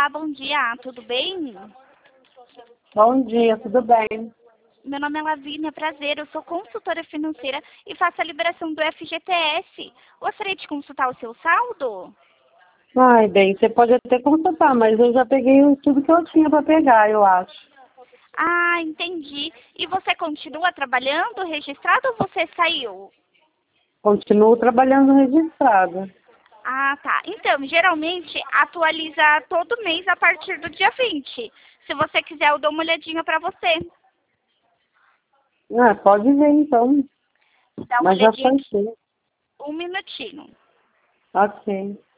Olá, bom dia, tudo bem? Bom dia, tudo bem? Meu nome é Lavínia, prazer, eu sou consultora financeira e faço a liberação do FGTS. Gostaria de consultar o seu saldo? Ai, bem, você pode até consultar, mas eu já peguei tudo que eu tinha para pegar, eu acho. Ah, entendi. E você continua trabalhando, registrado ou você saiu? Continuo trabalhando registrada. Ah, tá. Então, geralmente atualiza todo mês a partir do dia 20. Se você quiser, eu dou uma olhadinha para você. Ah, pode ver então, Dá uma mas já olhadinha foi aqui. sim. Um minutinho. Ok.